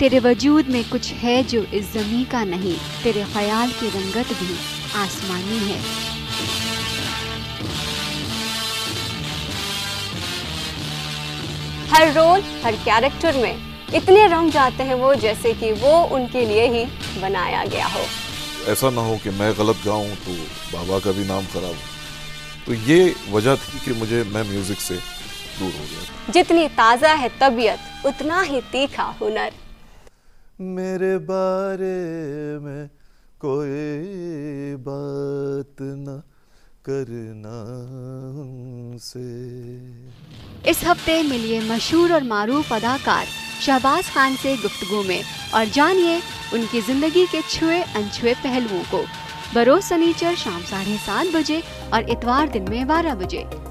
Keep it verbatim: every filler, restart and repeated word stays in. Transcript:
तेरे वजूद में कुछ है जो इस ज़मीं का नहीं, तेरे ख्याल की रंगत भी आसमानी है। हर रोल, हर कैरेक्टर में इतने रंग जाते हैं वो, जैसे कि वो उनके लिए ही बनाया गया हो। ऐसा ना हो कि मैं गलत गाऊं तो बाबा का भी नाम खराब हो। तो ये वजह थी कि मुझे मैं म्यूजिक से दूर हो गया। जितनी ताज़ा है तबीयत, उतना ही तीखा हुनर। मेरे बारे में कोई बात न करना उनसे। इस हफ्ते मिलिए मशहूर और मारूफ अदाकार शहबाज खान से गुफ्तगू में और जानिए उनकी जिंदगी के छुए अनछुए पहलुओं को। बरोज सनीचर शाम साढ़े सात बजे और इतवार दिन में बारह बजे।